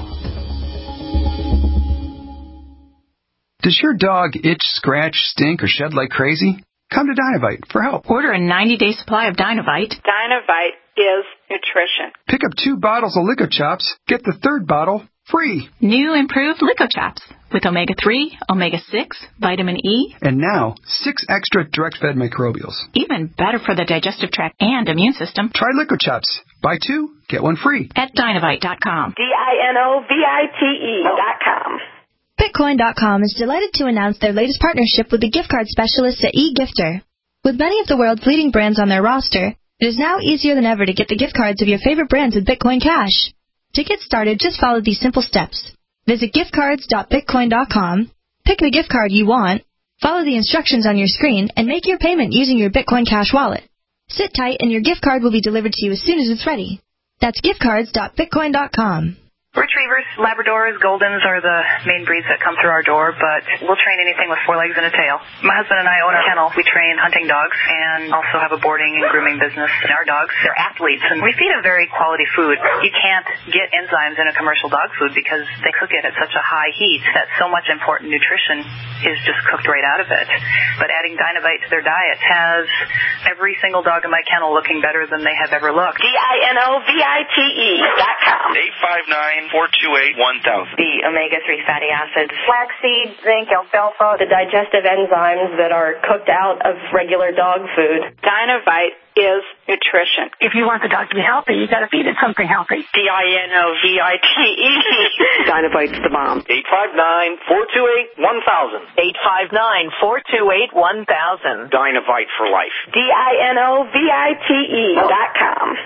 Does your dog itch, scratch, stink, or shed like crazy? Come to Dinovite for help. Order a ninety-day supply of Dinovite. Dinovite is nutrition. Pick up two bottles of Lico Chops. Get the third bottle free. New improved Lico Chops with omega three, omega six, vitamin E. And now, six extra direct-fed microbials. Even better for the digestive tract and immune system. Try Lico Chops. Buy two, get one free. At Dinovite dot com. D I N O V I T E dot com. Bitcoin dot com is delighted to announce their latest partnership with the gift card specialists at eGifter. With many of the world's leading brands on their roster, it is now easier than ever to get the gift cards of your favorite brands with Bitcoin Cash. To get started, just follow these simple steps. Visit gift cards dot bitcoin dot com, pick the gift card you want, follow the instructions on your screen, and make your payment using your Bitcoin Cash wallet. Sit tight and your gift card will be delivered to you as soon as it's ready. That's gift cards dot bitcoin dot com. Retrievers, Labradors, Goldens are the main breeds that come through our door, but we'll train anything with four legs and a tail. My husband and I own a kennel. We train hunting dogs and also have a boarding and grooming business. And our dogs, they're athletes, and we feed a very quality food. You can't get enzymes in a commercial dog food because they cook it at such a high heat that so much important nutrition is just cooked right out of it. But adding Dinovite to their diet has every single dog in my kennel looking better than they have ever looked. D I N O V I T E dot com. eight five nine, four two eight, one thousand. The omega three fatty acids. Flaxseed, zinc, alfalfa, the digestive enzymes that are cooked out of regular dog food. Dinovite is nutrition. If you want the dog to be healthy, you got to feed it something healthy. D I N O V I T E. Dinovite's the bomb. eight five nine, four two eight, one thousand. eight five nine, four two eight, one thousand. Dinovite for life. D I N O V I T E dot com.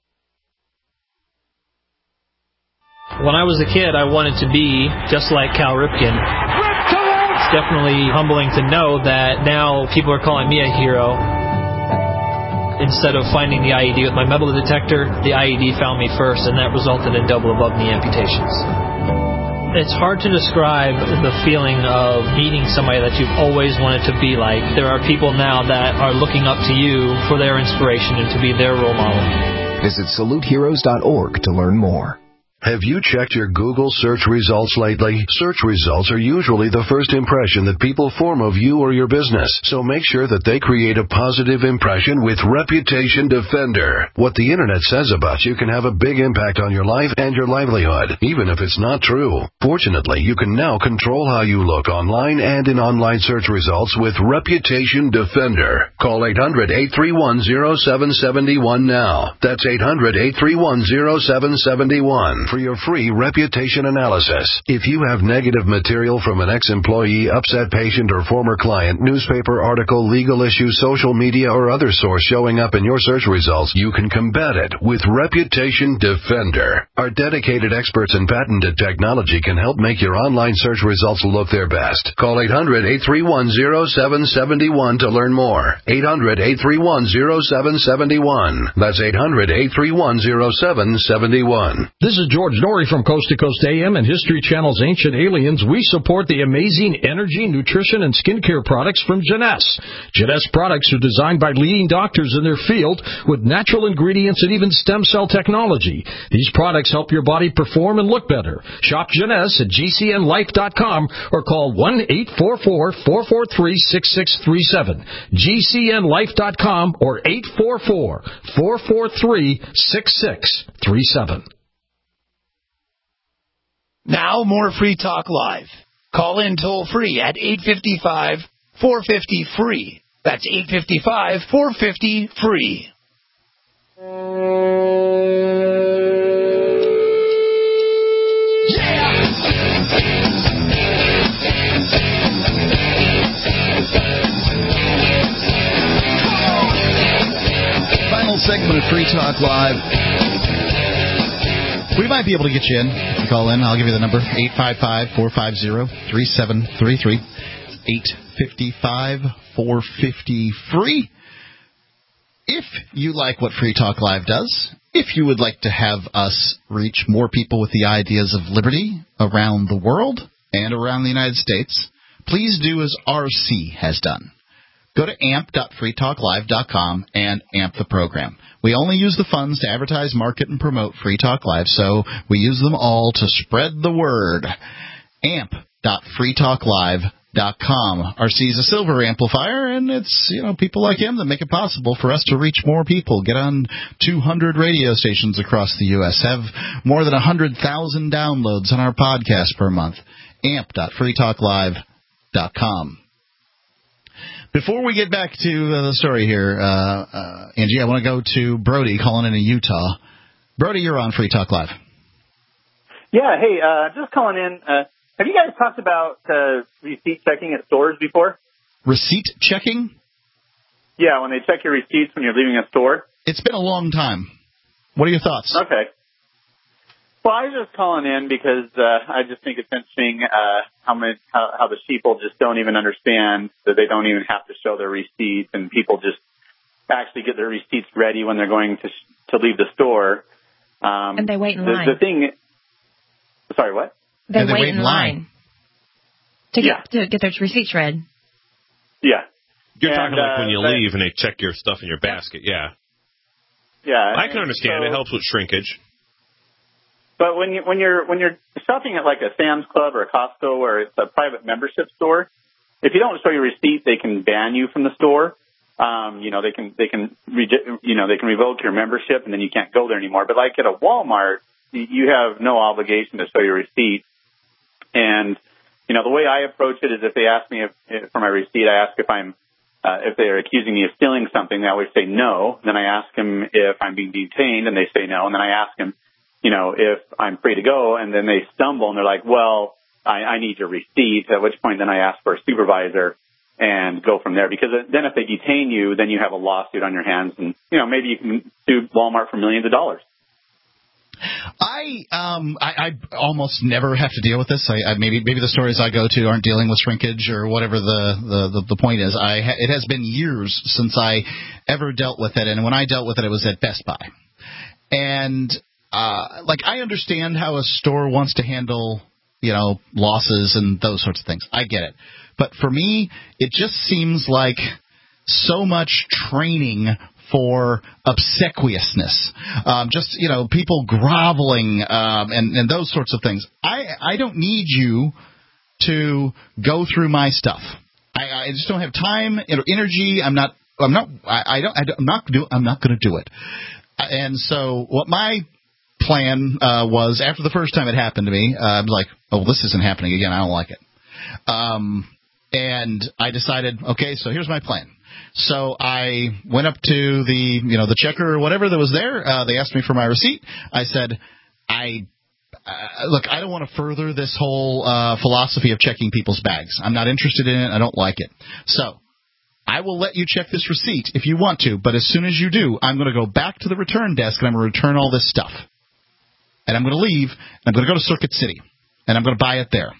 When I was a kid, I wanted to be just like Cal Ripken. It's definitely humbling to know that now people are calling me a hero. instead of finding the I E D with my metal detector, the I E D found me first, and that resulted in double above knee amputations. It's hard to describe the feeling of meeting somebody that you've always wanted to be like. There are people now that are looking up to you for their inspiration and to be their role model. Visit salute heroes dot org to learn more. Have you checked your Google search results lately? Search results are usually the first impression that people form of you or your business, so make sure that they create a positive impression with Reputation Defender. What the Internet says about you can have a big impact on your life and your livelihood, even if it's not true. Fortunately, you can now control how you look online and in online search results with Reputation Defender. Call eight hundred, eight three one, zero seven seven one now. That's eight hundred, eight three one, zero seven seven one. For your free reputation analysis. If you have negative material from an ex-employee, upset patient, or former client, newspaper article, legal issue, social media, or other source showing up in your search results, you can combat it with Reputation Defender. Our dedicated experts in patented technology can help make your online search results look their best. Call eight hundred, eight three one, zero seven seven one to learn more. eight hundred, eight three one, zero seven seven one. That's eight hundred, eight three one, zero seven seven one. This is George Norrie from Coast to Coast A M and History Channel's Ancient Aliens. We support the amazing energy, nutrition, and skincare products from Jeunesse. Jeunesse products are designed by leading doctors in their field with natural ingredients and even stem cell technology. These products help your body perform and look better. Shop Jeunesse at G C N life dot com or call one eight four four, four four three, six six three seven. G C N life dot com or eight four four, four four three, six six three seven. Now more Free Talk Live. Call in toll free at eight five five, four five zero, free. That's eight five five, four five zero, free. Final segment of Free Talk Live. We might be able to get you in if you call in. I'll give you the number, eight five five, four five zero, three seven three three. eight five five, four five zero, free. If you like what Free Talk Live does, if you would like to have us reach more people with the ideas of liberty around the world and around the United States, please do as R C has done. Go to amp dot free talk live dot com and amp the program. We only use the funds to advertise, market, and promote Free Talk Live, so we use them all to spread the word. amp dot free talk live dot com. R C is a silver amplifier, and it's, you know, people like him that make it possible for us to reach more people, get on two hundred radio stations across the U S, have more than one hundred thousand downloads on our podcast per month. amp dot free talk live dot com. Before we get back to uh, the story here, uh, uh, Angie, I want to go to Brody calling in in Utah. Brody, you're on Free Talk Live. Yeah, hey, uh, just calling in. Uh, have you guys talked about uh, receipt checking at stores before? Receipt checking? Yeah, when they check your receipts when you're leaving a store. It's been a long time. What are your thoughts? Okay. Well, I was just calling in because uh, I just think it's interesting uh, how, many, how how the people just don't even understand that they don't even have to show their receipts, and people just actually get their receipts ready when they're going to to leave the store. Um, and they wait in the, line. The thing, sorry, what? They, they wait, wait in in line, line. to Yeah. get to get their receipts read. Yeah. You're And, talking like when uh, you but- leave and they check your stuff in your basket, yeah. Yeah. I can and understand. so- It helps with shrinkage. But when you when you're when you're shopping at like a Sam's Club or a Costco where it's a private membership store, if you don't show your receipt, they can ban you from the store. Um, you know, they can they can rege- you know they can revoke your membership and then you can't go there anymore. But like at a Walmart, you have no obligation to show your receipt. And you know, the way I approach it is if they ask me if, if, for my receipt, I ask if I'm uh, if they're accusing me of stealing something. They always say no. Then I ask them if I'm being detained, and they say no. And then I ask them, you know, if I'm free to go, and then they stumble and they're like, well, I, I need your receipt, at which point then I ask for a supervisor and go from there. Because then if they detain you, then you have a lawsuit on your hands, and, you know, maybe you can sue Walmart for millions of dollars. I um I, I almost never have to deal with this. I, I maybe maybe the stores I go to aren't dealing with shrinkage or whatever the the, the, the point is. I ha- it has been years since I ever dealt with it, and when I dealt with it, it was at Best Buy. And uh, like I understand how a store wants to handle, you know, losses and those sorts of things. I get it, but for me, it just seems like so much training for obsequiousness, um, just, you know, people groveling um, and, and those sorts of things. I, I don't need you to go through my stuff. I, I just don't have time or energy. I'm not. I'm not. I, I don't. I don't I'm not do. I'm not going to do it. And so, what my plan uh, was after the first time it happened to me, uh, I was like, "Oh, well, this isn't happening again. I don't like it." Um, and I decided, okay, so here's my plan. So I went up to the, you know, the checker or whatever that was there. Uh, they asked me for my receipt. I said, I uh, look, I don't want to further this whole uh, philosophy of checking people's bags. I'm not interested in it. I don't like it. So I will let you check this receipt if you want to, but as soon as you do, I'm going to go back to the return desk and I'm going to return all this stuff. And I'm going to leave, and I'm going to go to Circuit City, and I'm going to buy it there.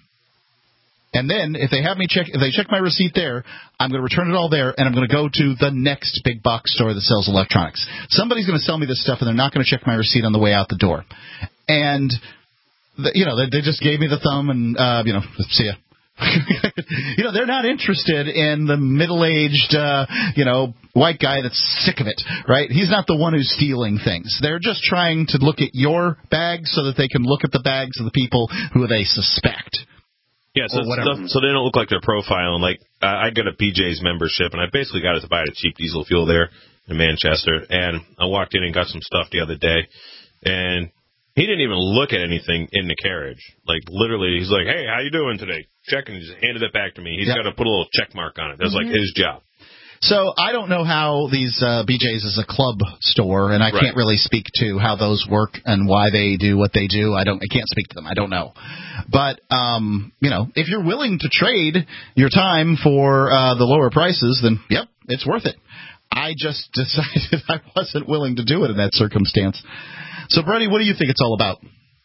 And then if they have me check, if they check my receipt there, I'm going to return it all there, and I'm going to go to the next big box store that sells electronics. Somebody's going to sell me this stuff, and they're not going to check my receipt on the way out the door. And the, you know, they, they just gave me the thumb, and uh, you know, see ya. You know, they're not interested in the middle-aged, uh, you know, white guy that's sick of it, right? He's not the one who's stealing things. They're just trying to look at your bags so that they can look at the bags of the people who they suspect. Yeah, so, so, so they don't look like they're profiling. Like, uh, I got a P J's membership, and I basically got it to buy a cheap diesel fuel there in Manchester. And I walked in and got some stuff the other day, and he didn't even look at anything in the carriage. Like, literally, he's like, hey, how you doing today? Check, and he just handed it back to me. He's yep. got to put a little check mark on it. That's mm-hmm. like his job. So I don't know how these uh, B J's is a club store, and I right. can't really speak to how those work and why they do what they do. I don't. I can't speak to them. I don't know. But um, you know, if you're willing to trade your time for uh, the lower prices, then yep, it's worth it. I just decided I wasn't willing to do it in that circumstance. So, Brody, what do you think it's all about?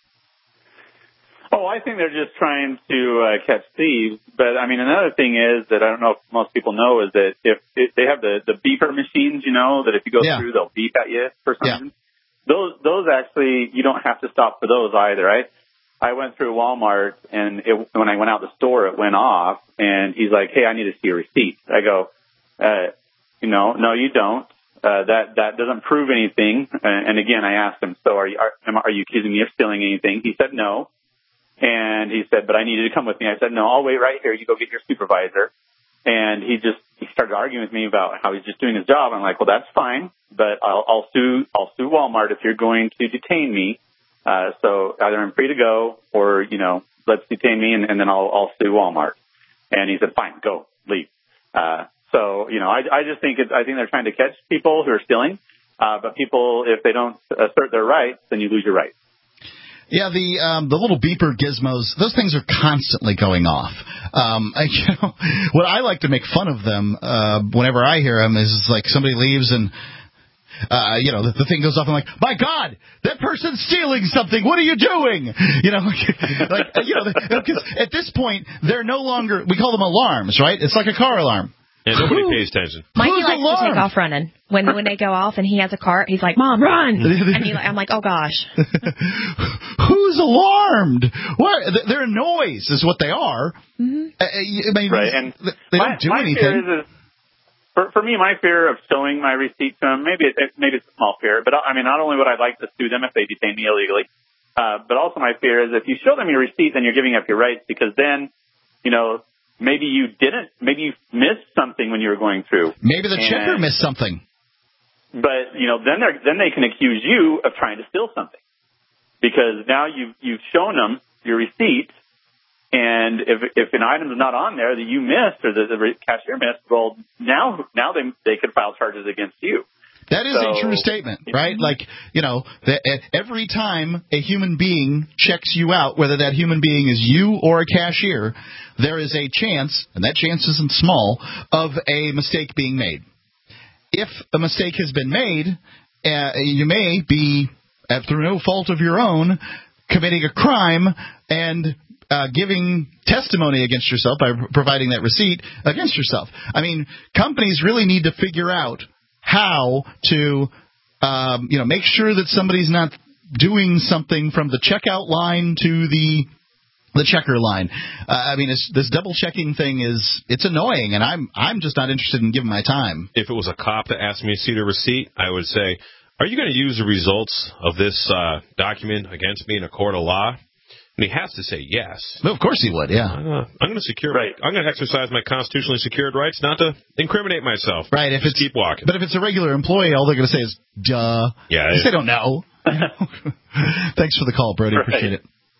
Oh, I think they're just trying to uh, catch thieves. But, I mean, another thing is that I don't know if most people know is that if, if they have the, the beeper machines, you know, that if you go yeah. through, they'll beep at you for some reason. Yeah. Those, those actually, you don't have to stop for those either, right? I went through Walmart, and it, when I went out the store, it went off, and he's like, hey, I need to see a receipt. I go, uh, you know, no, you don't. Uh, that, that doesn't prove anything. Uh, and again, I asked him, so are you, are, are you accusing me of stealing anything? He said no. And he said, but I need you to come with me. I said, no, I'll wait right here. You go get your supervisor. And he just, he started arguing with me about how he's just doing his job. I'm like, well, that's fine, but I'll, I'll sue, I'll sue Walmart if you're going to detain me. Uh, so either I'm free to go or, you know, let's detain me and, and then I'll, I'll sue Walmart. And he said, fine, go, leave. Uh, so, you know, I, I just think it's, I think they're trying to catch people who are stealing. Uh, but people, if they don't assert their rights, then you lose your rights. Yeah, the um, the little beeper gizmos, those things are constantly going off. Um, I, you know, what I like to make fun of them uh, whenever I hear them is like somebody leaves and, uh, you know, the, the thing goes off and I'm like, my God, that person's stealing something. What are you doing? You know, like, you know, because at this point, they're no longer, we call them alarms, right? It's like a car alarm. Yeah, nobody Who? pays attention. Mikey Who's likes alarmed? to take off running. When when they go off and he has a cart, he's like, Mom, run! And he, I'm like, oh, gosh. Who's alarmed? What? They're a noise is what they are. Mm-hmm. I mean, right, and they my, don't do my anything. Fear is, is, for, for me, my fear of showing my receipt to them, maybe, it, maybe it's a small fear, but I mean, not only would I like to sue them if they detain me illegally, uh, but also my fear is if you show them your receipt, then you're giving up your rights because then, you know, maybe you didn't. Maybe you missed something when you were going through. Maybe the and, checker missed something. But you know, then they then they can accuse you of trying to steal something because now you've you've shown them your receipt, and if if an item is not on there that you missed or the, the cashier missed, well, now now they they could file charges against you. That is so, a true statement, right? Like, you know, the, every time a human being checks you out, whether that human being is you or a cashier, there is a chance, and that chance isn't small, of a mistake being made. If a mistake has been made, uh, you may be at, through no fault of your own, committing a crime and uh, giving testimony against yourself by providing that receipt against yourself. I mean, companies really need to figure out how to, um, you know, make sure that somebody's not doing something from the checkout line to the the checker line. Uh, I mean, it's, this double checking thing is it's annoying, and I'm I'm just not interested in giving my time. If it was a cop that asked me to see the receipt, I would say, "Are you going to use the results of this uh, document against me in a court of law?" And he has to say yes. Well, of course he would, yeah. Uh, I'm going to secure. Right. I'm going to exercise my constitutionally secured rights not to incriminate myself. Right. If Just it's, keep walking. But if it's a regular employee, all they're going to say is, duh. Yeah. They don't know. Thanks for the call, Brody. Right. Appreciate it.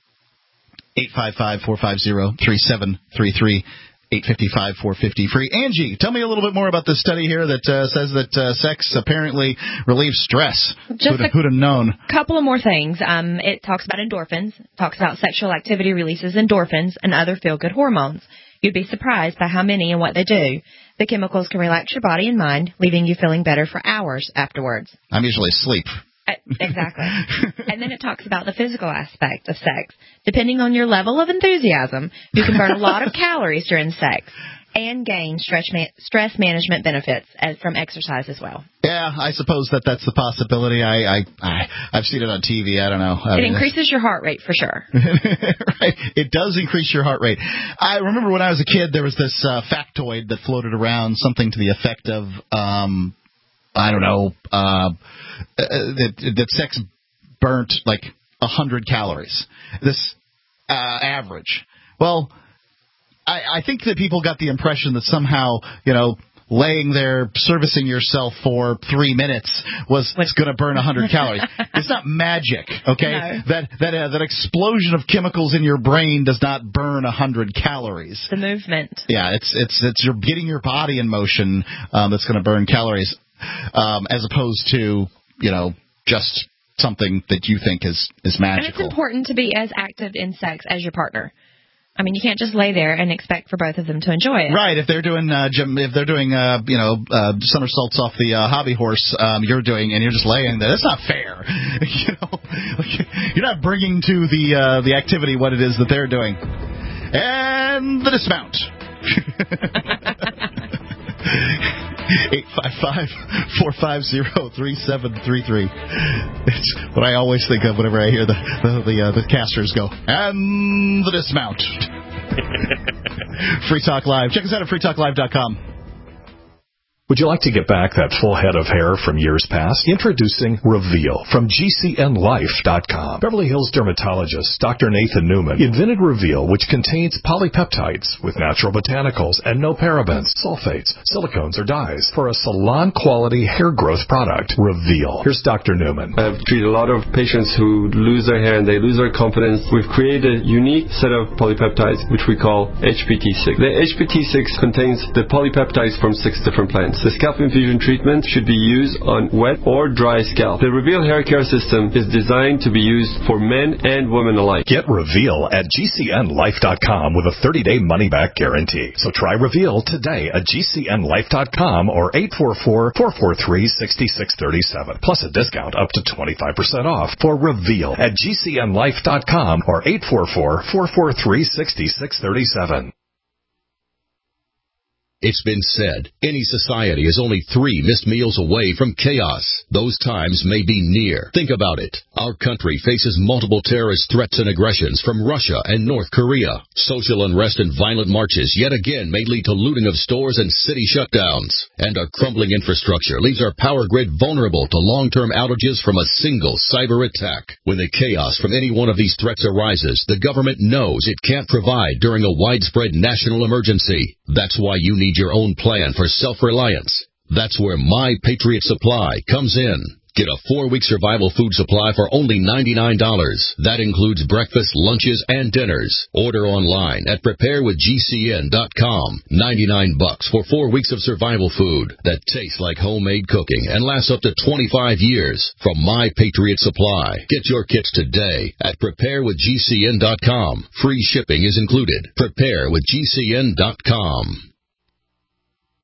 eight five five, four five zero, three seven three three. eight five five, four five zero, free. Angie, tell me a little bit more about this study here that uh, says that uh, sex apparently relieves stress. Just Who'd, who'd have known? A couple of more things. Um, it talks about endorphins, talks about sexual activity releases endorphins and other feel-good hormones. You'd be surprised by how many and what they do. The chemicals can relax your body and mind, leaving you feeling better for hours afterwards. I'm usually asleep. Uh, exactly. And then it talks about the physical aspect of sex. Depending on your level of enthusiasm, you can burn a lot of calories during sex and gain stress, man- stress management benefits as, from exercise as well. Yeah, I suppose that that's the possibility. I, I, I, I've seen it on T V. I don't know. I It mean, increases your heart rate for sure. Right. It does increase your heart rate. I remember when I was a kid, there was this uh, factoid that floated around, something to the effect of, um, I don't know, uh, that, that sex burnt like one hundred calories. This uh, average. Well, I, I think that people got the impression that somehow, you know, laying there servicing yourself for three minutes was, was going to burn one hundred calories. It's not magic, okay? No. That that uh, that explosion of chemicals in your brain does not burn one hundred calories. The movement. Yeah, it's it's it's you're getting your body in motion um, that's going to burn calories, um, as opposed to, you know, just something that you think is is magical. And it's important to be as active in sex as your partner. I mean, you can't just lay there and expect for both of them to enjoy it. Right. If they're doing, uh, gym, if they're doing, uh, you know, uh, somersaults off the uh, hobby horse, um, you're doing, and you're just laying there. That's not fair. You know, you're not bringing to the uh, the activity what it is that they're doing. And the dismount. eight five five, four five zero, three seven three three. It's what I always think of whenever I hear the the the, uh, the casters go. And the dismount. Free Talk Live. Check us out at free talk live dot com. Would you like to get back that full head of hair from years past? Introducing Reveal from G C N life dot com. Beverly Hills dermatologist Doctor Nathan Newman invented Reveal, which contains polypeptides with natural botanicals and no parabens, sulfates, silicones, or dyes for a salon-quality hair growth product. Reveal. Here's Doctor Newman. I've treated a lot of patients who lose their hair and they lose their confidence. We've created a unique set of polypeptides, which we call H P T six. The H P T six contains the polypeptides from six different plants. The scalp infusion treatment should be used on wet or dry scalp. The Reveal hair care system is designed to be used for men and women alike. Get Reveal at G C N life dot com with a thirty-day money-back guarantee. So try Reveal today at G C N life dot com or eight four four, four four three, six six three seven. Plus a discount up to twenty-five percent off for Reveal at G C N life dot com or eight four four, four four three, six six three seven. It's been said, any society is only three missed meals away from chaos. Those times may be near. Think about it. Our country faces multiple terrorist threats and aggressions from Russia and North Korea. Social unrest and violent marches yet again may lead to looting of stores and city shutdowns. And our crumbling infrastructure leaves our power grid vulnerable to long-term outages from a single cyber attack. When the chaos from any one of these threats arises, the government knows it can't provide during a widespread national emergency. That's why you need your own plan for self-reliance. That's where My Patriot Supply comes in. Get a four-week survival food supply for only ninety-nine dollars. That includes breakfast, lunches, and dinners. Order online at prepare with G C N dot com. ninety-nine bucks for four weeks of survival food that tastes like homemade cooking and lasts up to twenty-five years from My Patriot Supply. Get your kits today at prepare with G C N dot com. Free shipping is included. prepare with G C N dot com.